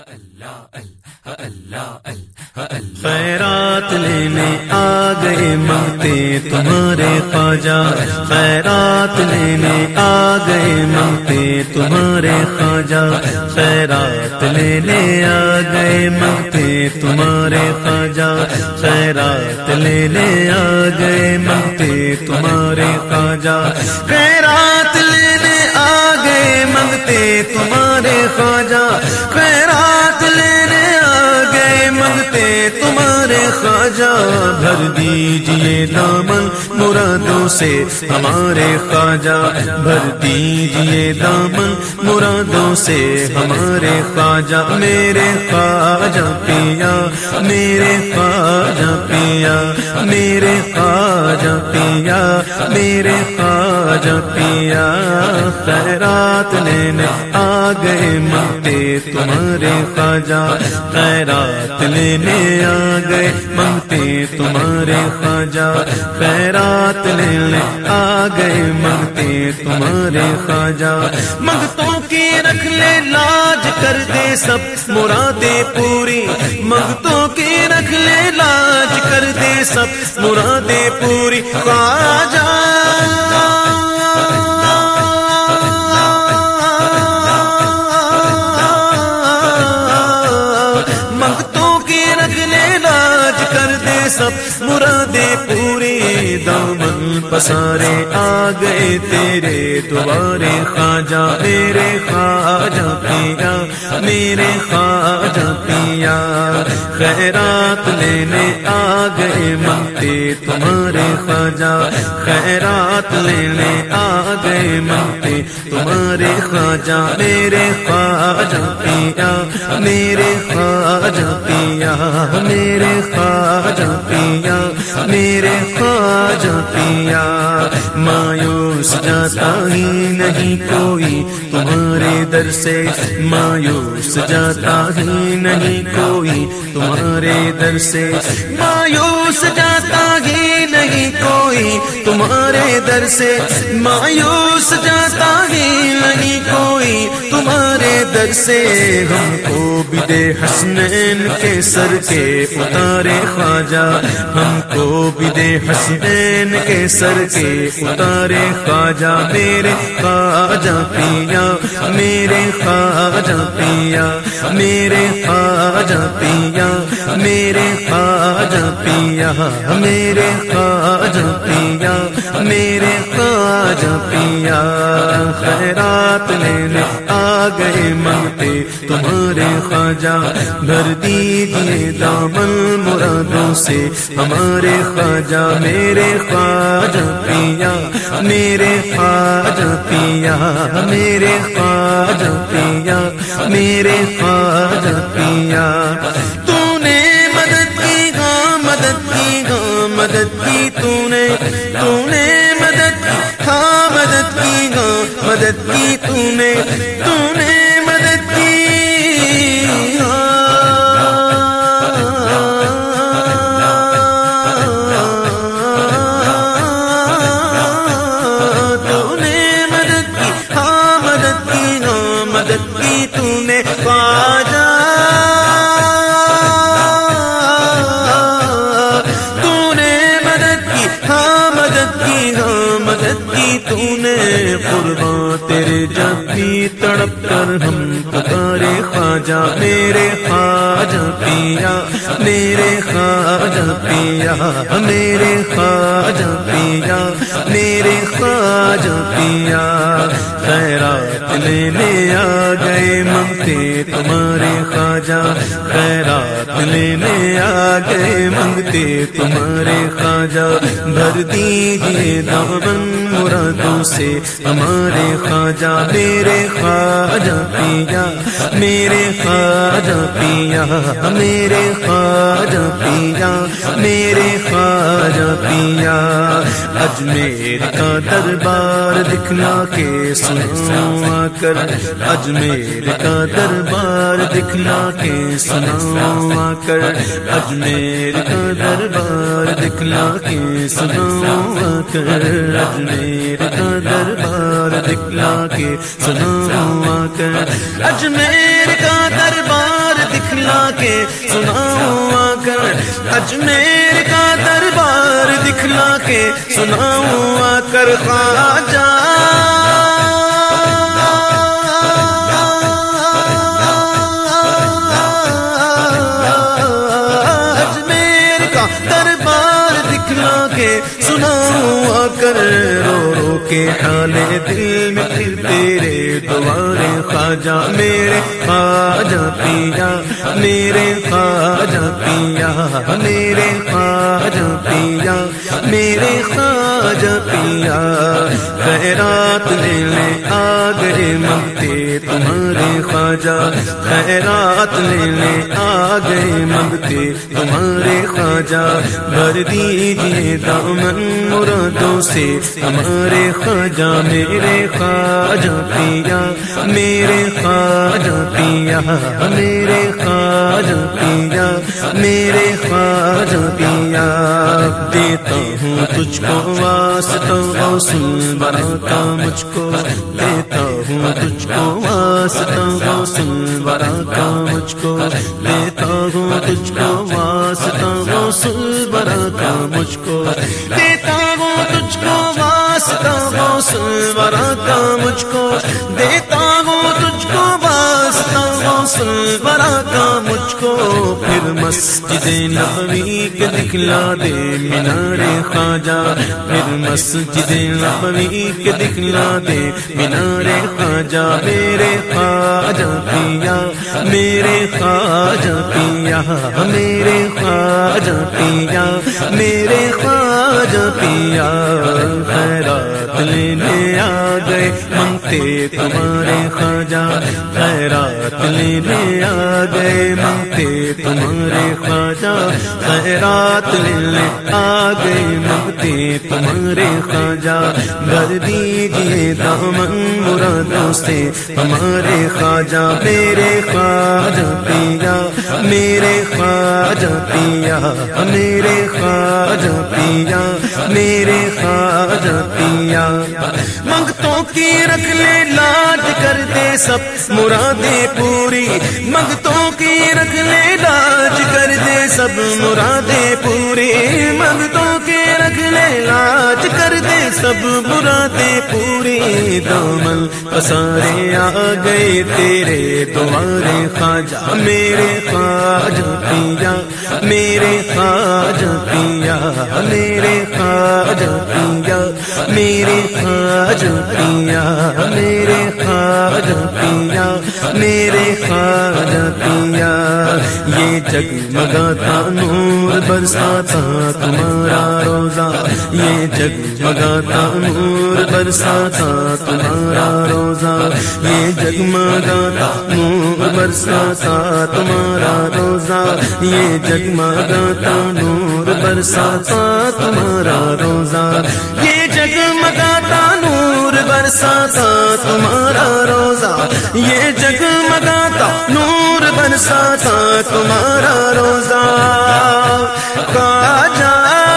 خیرات لینے آ گئے مانگتے تمہارے خواجہ، خیرات لینے آ گئے مانگتے تمہارے خواجہ، خیرات لینے آ گئے مانگتے تمہارے خواجہ، خیرات لینے آ گئے مانگتے تمہارے خواجہ، خیرات لینے آ گئے مانگتے تمہارے خواجہ، خیرات لینے آ گئے مانگتے تمہارے خواجہ، بھر دیجئے دامن مرادوں سے ہمارے خواجہ، بھر دیجئے دامن مرادوں سے ہمارے خواجہ، میرے خواجہ پیا، میرے خواجہ پیا، میرے خواجہ پیا، میرے خواجہ پیا، خیرات لینے آ گئے مانگتے تمہارے خواجہ، خیرات لینے آ گئے مانگتے تمہارے خواجہ، خیرات لینے آ گئے مانگتے تمہارے خواجہ، منگتوں کی رکھ لے لاج کر دے سب مرادیں پوری، منگتوں کی رکھ لے لاج کر دے سب مرادیں پوری، خواجہ سب مرادیں پوری، دامن پسارے آ گئے تیرے دوبارے خواجہ، میرے خواجہ پیا، میرے خواجہ پیا، خیرات لینے آ گئے مانگتے تمہارے خواجہ، خیرات لینے آ گئے مانگتے تمہارے خواجہ، میرے خواجہ پیا، میرے خواجہ پیا، میرے خواجہ پیا، میرے خواجہ پیا، مایوس جاتا ہی نہیں کوئی تمہارے در سے، مایوس جاتا ہی نہیں کوئی تمہارے در سے، مایوس جاتا ہی نہیں کوئی تمہارے در سے، مایوس جاتا ہی نہیں کوئی تمہارے در سے، ہم کو بھی دے حسنین کے سر کے اتارے خواجہ، ہم کو بھی دے حسنین کے سر کے اتارے خواجہ، میرے خواجہ پیا، میرے خواجہ پیا، میرے خواجہ پیا، میرے خواجہ پیا، میرے خواجہ پیا، میرے خواجہ پیا، خیرات لینے آ گئے مانگتے تمہارے خواجہ، بھر دیجئے دامن مرادوں سے ہمارے خواجہ، میرے خواجہ پیا، میرے خواجہ پیا، میرے خواجہ پیا، میرے خواجہ پیا، تو نے مدد کی ہاں مدد کی ہاں مدد کی، تو نے مدد کی ہاں مدد کی ہاں مدد کی، تو نے مدد کی خواجہ، تو نے مدد کی ہاں مدد کی ہاں مدد کی، تو نے قرباں تیرے جب بھی تڑپ کر ہم پکارے خواجہ، میرے خواجہ پیا، میرے خواجہ پیا، میرے خواجہ پیا، میرے خواجہ پیا، خیرات لینے آ گئے مانگتے تمہارے خواجہ، خیرات لینے آ گئے مانگتے تمہارے خواجہ، بھر دیجئے دامن مرادوں سے ہمارے خواجہ، میرے خواجہ پیا، میرے خواجہ پیا، میرے خواجہ پیا، میرے خواجہ پیا، اجمیر کا دربار دکھلا کے سناؤ آ کر، اجمیر کا دربار دکھلا کے سناؤ آ کر، اجمیر کا دربار دکھلا کے سناؤ آ کر، اجمیر کا دربار دکھلا کے سناؤ آ کر، اجمیر کا دربار کے سناؤں آ کر، اجمیر کا دربار دکھلا کے سناؤں آ کر خواجہ سناؤں آ کر، رو رو کے حال دل میں پھر تیرے دوارے خواجہ میرے خواجہ پیا، میرے خواجہ پیا، میرے خواجہ پیا، میرے خواجہ پیا، خیرات لینے آ گئے منگتے تمہارے خواجہ، خیرات لینے آ گئے منگتے تمہارے خواجہ، بھر دیجیے دامن مرادوں سے ہمارے خواجہ، میرے خواجہ پیا، میرے خواجہ پیا، میرے خواجہ پیا، میرے خواجہ پیا، دیتا ہوں تجھ کو واسطہ غوث الورا کا، مجھ کو دیتا ہوں تجھ کو واسطہ غوث الورا کا، مجھ کو دیتا ہوں تجھ کو واسطہ غوث الورا کا، مجھ کو دیتا ہوں تجھ کو واسطہ غوث الورا کا، مجھ کو دیتا ہوں تجھ کو واسطہ غوث الورا کا، مجھ کو پھر مسجد نبوی کے دکھلا دے مینار خواجہ، پھر مسجد نبوی کے دکھلا دے مینار خواجہ، میرے خواجہ پیا، میرے خواجہ پیا، میرے خواجہ پیا، میرے خواجہ پیا، خیرات لینے آ گئے منگتے تمہارے خواجہ، خیرات لینے آ گئے منگتے تمہارے خواجہ، خیرات لینے آ گئے منگتے تمہارے خواجہ، بھر دیجیے دامن مرادوں سے ہمارے خواجہ، میرے خواجہ پیا، میرے خواجہ پیا، میرے خواجہ پیا، میرے خواجہ پیا، منگتوں کی رکھ لے لاج کر دے سب مرادیں پوری، منگتوں کی رکھ لے لاج کر دے سب مرادیں پوری، منگتوں کی رکھ لے لاج کر دے سب مرادیں پوری، دامن پسارے آ گئے تیرے دوارے خواجہ، میرے خواجہ پیا، میرے خواجہ پیا، میرے خواجہ پیا، میرے خواجہ پیا، میرے خواجہ پیا، میرے خواجہ پیا، یہ جگمگاتا نور برساتا تمہارا روزہ، یہ جگمگاتا نور برساتا تمہارا روزہ، یہ جگمگاتا نور برساتا تمہارا روزہ، یہ جگمگاتا نور برساتا تمہارا روزہ، یہ جگمگاتا نور برساتا تمہارا روزہ، یہ جگمگاتا نور برساتا تمہارا روزہ، خواجہ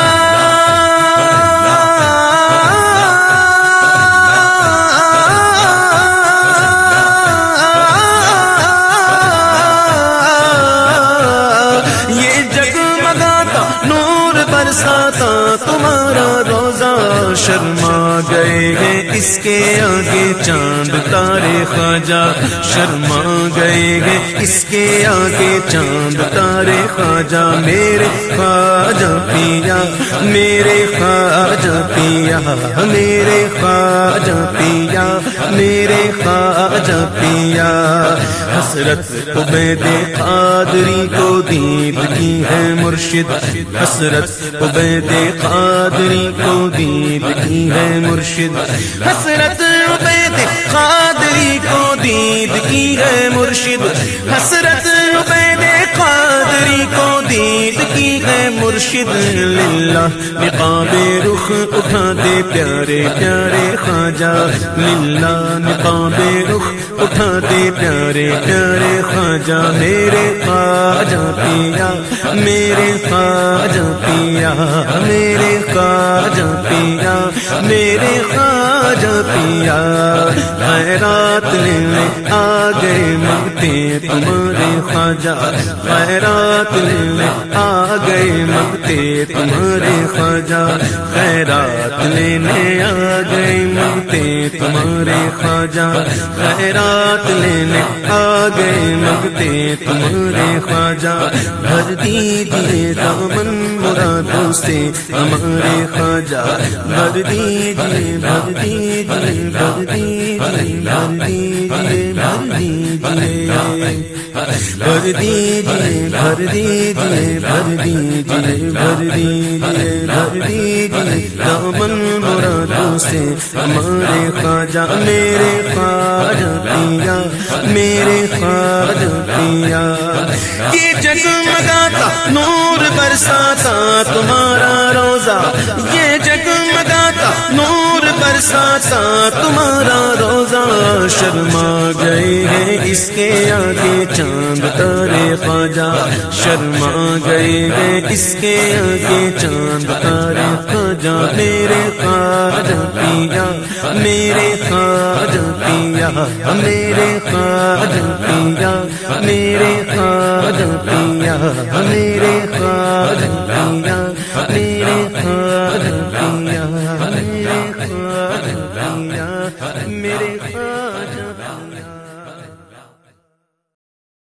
برساتا تمہارا روزہ، شرما گئے ہیں اس کے آگے چاند تارے خواجہ، شرما گئے ہیں اس کے آگے چاند تارے خواجہ، میرے خواجہ پیا، میرے خواجہ پیا، میرے خواجہ پیا، میرے خواجہ پیا، حسرت عبید قادری کو دید کی ہے مرشد، حسرت عبید قادری کو دید کی ہے مرشد، حسرت عبید قادری کو دید کی ہے مرشد، حسرت عبید قادری کو دید کی ہے مرشد، للہ نقاب رخ اٹھا دے پیارے پیارے خواجہ، للہ نقاب رخ اٹھا دے پیارے پیارے خواجہ، میرے خواجہ پیا، میرے خواجہ پیا، میرے خواجہ پیا، میرے خواجہ پیا، خیرات لینے آ گئے منگتے تمہارے تمہارے خواجہ خیرات لینے آ گئے مانگتے تمہارے خواجہ خیرات لینے آ گئے مانگتے تمہارے خواجہ خیرات لینے آ گئے مانگتے تمہارے خواجہ بھر دیجئے دامن مرادوں سے ہمارے خواجہ بھر دیجئے بھر دیجئے بھر دیجئے بھر دیجئے بھر دیجئے بھر دیجئے بھر دیجئے بھر دیجئے بھر دیجئے دامن مرادوں سے ہمارے خواجہ میرے خواجہ پیا میرے خواجہ پیا یہ جگمگاتا نور برساتا تمہارا روزہ یہ جگمگاتا نور برساتا تمہارا روزہ شرما گئے ہیں اس کے آگے چاند تارے خواجہ شرما گئے ہیں اس کے آگے چاند تارے خواجہ میرے خواجہ پیا میرے خواجہ پیا میرے خواجہ پیا میرے خواجہ پیا میرے خواجہ پیا